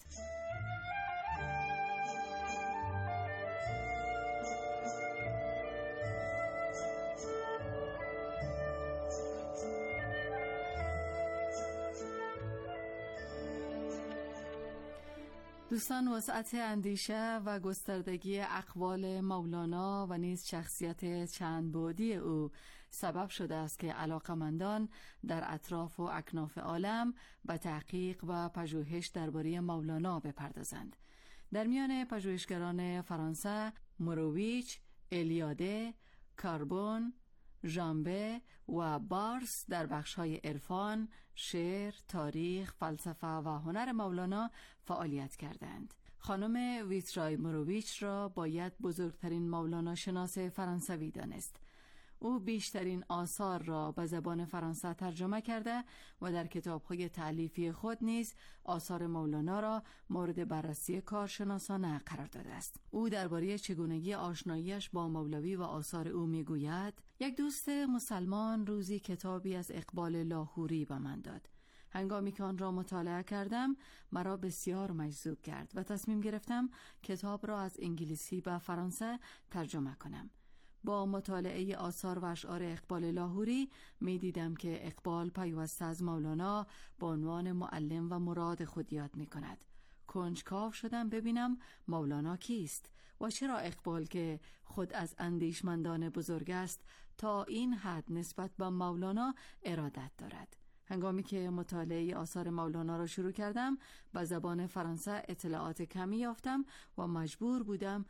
دوستان، وسعت اندیشه و گستردگی اقوال مولانا و نیز شخصیت چند بعدی او سبب شده است که علاقمندان در اطراف و اکناف عالم به تحقیق و پژوهش درباره مولانا بپردازند. در میان پژوهشگران فرانسه موروویچ، الیاده، کاربون، ژامبه و بارس در بخش‌های عرفان، شعر، تاریخ، فلسفه و هنر مولانا فعالیت کردند. خانم ویترای موروویچ را باید بزرگترین مولانا شناس فرانسوی دانست. او بیشترین آثار را به زبان فرانسه ترجمه کرده و در کتاب‌های تألیفی خود نیز آثار مولانا را مورد بررسی کارشناسانه قرار داده است. او درباره چگونگی آشناییش با مولوی و آثار او میگوید: یک دوست مسلمان روزی کتابی از اقبال لاهوری به من داد. هنگامی که آن را مطالعه کردم مرا بسیار مجذوب کرد و تصمیم گرفتم کتاب را از انگلیسی به فرانسه ترجمه کنم. با مطالعه آثار و اشعار اقبال لاهوری می دیدم که اقبال پیوسته از مولانا به عنوان معلم و مراد خود یاد می کند. کنجکاو شدم ببینم مولانا کیست و چرا اقبال که خود از اندیشمندان بزرگ است تا این حد نسبت به مولانا ارادت دارد. هنگامی که مطالعه آثار مولانا را شروع کردم به زبان فرانسه اطلاعات کمی یافتم و مجبور بودم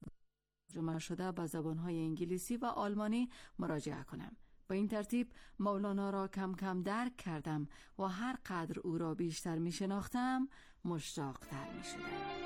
ترجمه شده به زبان‌های انگلیسی و آلمانی مراجعه کنم. با این ترتیب مولانا را کم کم درک کردم و هر قدر او را بیشتر می شناختم مشتاق‌تر می شدم.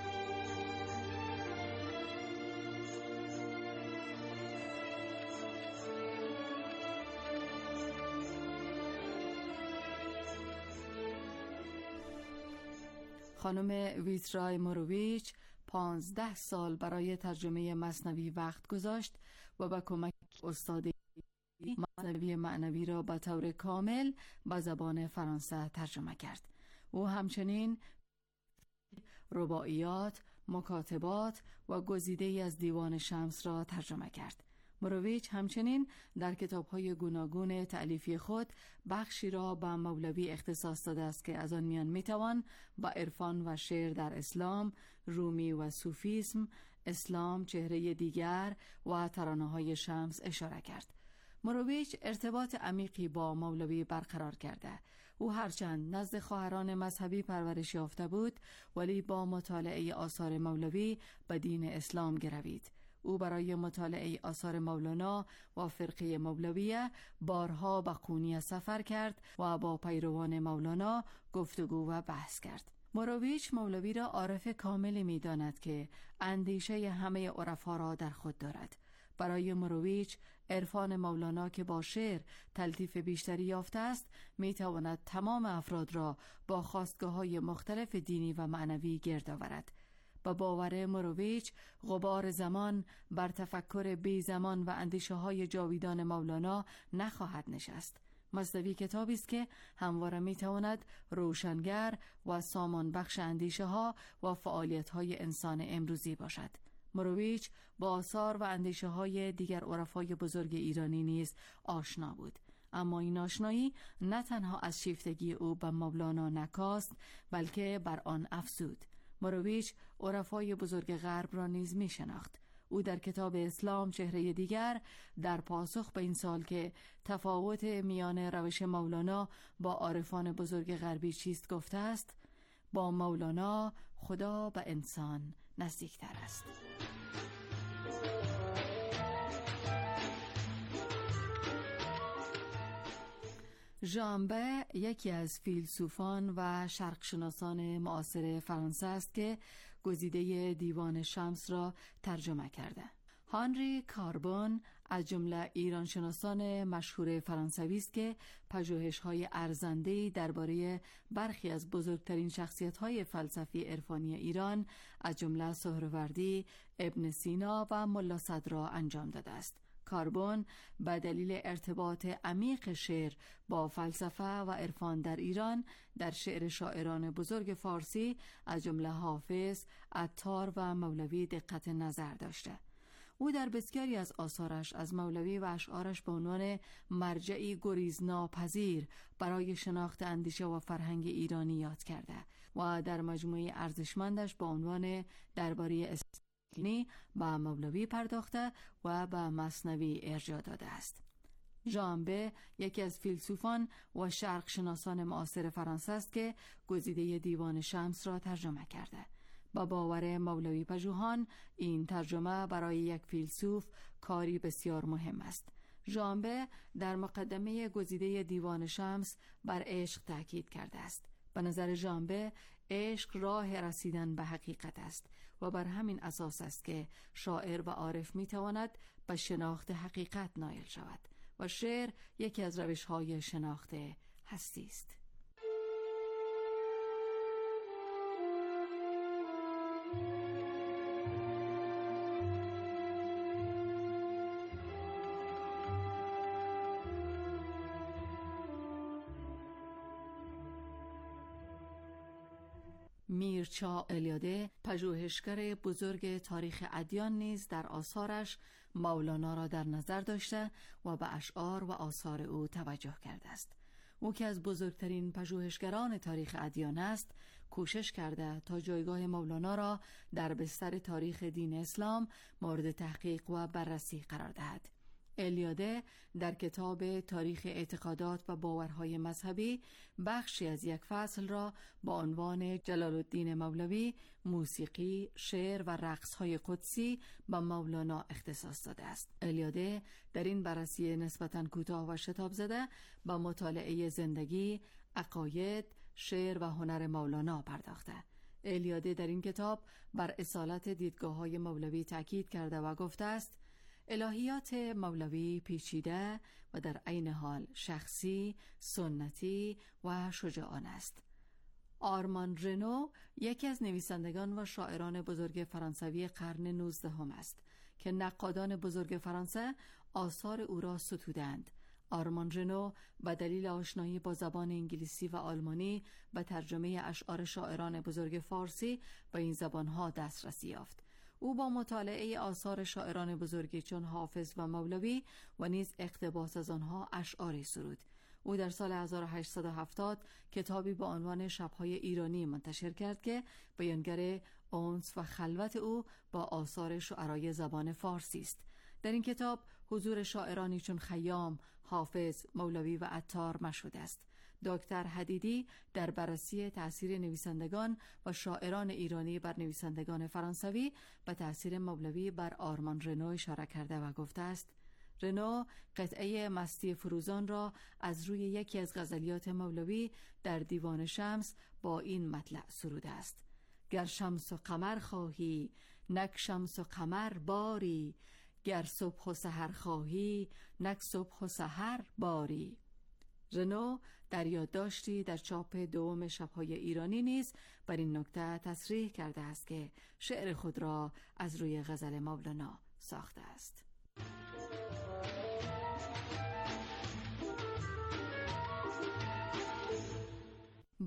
خانم ویترای موروویچ پانزده سال برای ترجمه مثنوی وقت گذاشت و با کمک استاد مثنوی معنوی را به طور کامل به زبان فرانسه ترجمه کرد. او همچنین رباعیات، مکاتبات و گزیده‌ای از دیوان شمس را ترجمه کرد. موروویچ همچنین در کتاب‌های گوناگون تألیفی خود بخشی را به مولوی اختصاص داده است که از آن میان میتوان با عرفان و شعر در اسلام، رومی و صوفیسم، اسلام چهره دیگر و ترانه‌های شمس اشاره کرد. موروویچ ارتباط عمیقی با مولوی برقرار کرده. او هرچند نزد خواهران مذهبی پرورش یافته بود ولی با مطالعه آثار مولوی به دین اسلام گروید. او برای مطالعه آثار مولانا و فرقه مولویه بارها به قونیه سفر کرد و با پیروان مولانا گفتگو و بحث کرد. موروویچ مولوی را عارف کاملی می داند که اندیشه همه عرفا را در خود دارد. برای موروویچ عرفان مولانا که با شعر تلطیف بیشتری یافته است می تواند تمام افراد را با خواستگاه‌های مختلف دینی و معنوی گرد آورد. با باور موروویچ غبار زمان بر تفکر بی زمان و اندیشه های جاویدان مولانا نخواهد نشست. مثنوی کتابی است که همواره میتواند روشنگر و سامان بخش اندیشه ها و فعالیت های انسان امروزی باشد. مرویچ با آثار و اندیشه های دیگر عرفای بزرگ ایرانی نیز آشنا بود، اما این آشنایی نه تنها از شیفتگی او به مولانا نکاست بلکه بر آن افزود. مرویچ عرفای بزرگ غرب را نیز می شناخت. او در کتاب اسلام چهره دیگر در پاسخ به این سوال که تفاوت میان روش مولانا با عارفان بزرگ غربی چیست گفته است: با مولانا خدا به انسان نزدیکتر است. ژامبه یکی از فیلسوفان و شرقشناسان معاصر فرانسه است که گزیده دیوان شمس را ترجمه کرده. هانری کاربون از جمله ایرانشناسان مشهور فرانسوی است که پژوهش‌های ارزنده‌ای درباره برخی از بزرگترین شخصیت‌های فلسفی عرفانی ایران از جمله سهروردی، ابن سینا و ملا صدرا انجام داده است. کاربون به دلیل ارتباط عمیق شعر با فلسفه و عرفان در ایران در شعر شاعران بزرگ فارسی از جمله حافظ، عطار و مولوی دقت نظر داشته. او در بسیاری از آثارش از مولوی و اشعارش به عنوان مرجعی گریزناپذیر برای شناخت اندیشه و فرهنگ ایرانی یاد کرده و در مجموعه ارزشمندش با عنوان درباره اسلام با مولوی پرداخته و به مثنوی ارجاع داده است. ژامبه یکی از فیلسوفان و شرق شناسان معاصر فرانسه است که گزیده دیوان شمس را ترجمه کرده. با باور مولوی پژوهان این ترجمه برای یک فیلسوف کاری بسیار مهم است. ژامبه در مقدمه گزیده دیوان شمس بر عشق تاکید کرده است. به نظر ژامبه عشق راه رسیدن به حقیقت است و بر همین اساس است که شاعر و عارف می تواند به شناخت حقیقت نائل شود و شعر یکی از روش‌های شناخت هستی است. میرچا الیاده پژوهشگر بزرگ تاریخ ادیان نیز در آثارش مولانا را در نظر داشته و به اشعار و آثار او توجه کرده است. او که از بزرگترین پژوهشگران تاریخ ادیان است، کوشش کرده تا جایگاه مولانا را در بستر تاریخ دین اسلام مورد تحقیق و بررسی قرار دهد. الیاده در کتاب تاریخ اعتقادات و باورهای مذهبی بخشی از یک فصل را با عنوان جلال الدین مولوی، موسیقی، شعر و رقصهای قدسی با مولانا اختصاص داده است. الیاده در این بررسی نسبتاً کوتاه و شتاب زده با مطالعه زندگی، عقاید، شعر و هنر مولانا پرداخته. الیاده در این کتاب بر اصالت دیدگاه‌های مولوی تاکید کرده و گفته است: الهیات مولوی پیچیده و در عین حال شخصی، سنتی و شجاعانه است. آرمان رنو یکی از نویسندگان و شاعران بزرگ فرانسوی قرن نوزدهم است که نقادان بزرگ فرانسه آثار او را ستودند. آرمان رنو به دلیل آشنایی با زبان انگلیسی و آلمانی به ترجمه اشعار شاعران بزرگ فارسی به این زبانها دسترسی یافت. او با مطالعه آثار شاعران بزرگی چون حافظ و مولوی و نیز اقتباس از آنها اشعاری سرود. او در سال هزار و هشتصد و هفتاد کتابی با عنوان شب‌های ایرانی منتشر کرد که بیانگر انس و خلوت او با آثار شعرای زبان فارسی است. در این کتاب حضور شاعرانی چون خیام، حافظ، مولوی و عطار مشهود است. دکتر حدیدی در بررسی تأثیر نویسندگان و شاعران ایرانی بر نویسندگان فرانسوی به تأثیر مولوی بر آرمان رنو اشاره کرده و گفته است: رنو قطعه مستی فروزان را از روی یکی از غزلیات مولوی در دیوان شمس با این مطلع سروده است: گر شمس و قمر خواهی نک شمس و قمر باری، گر صبح و سحر خواهی نک صبح و سحر باری. رنو در یادداشتی در چاپ دوم شب‌های ایرانی نیز بر این نکته تصریح کرده است که شعر خود را از روی غزل مولانا ساخته است.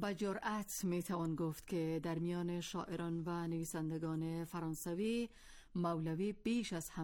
با جرأت میتوان گفت که در میان شاعران و نویسندگان فرانسوی مولوی بیش از همه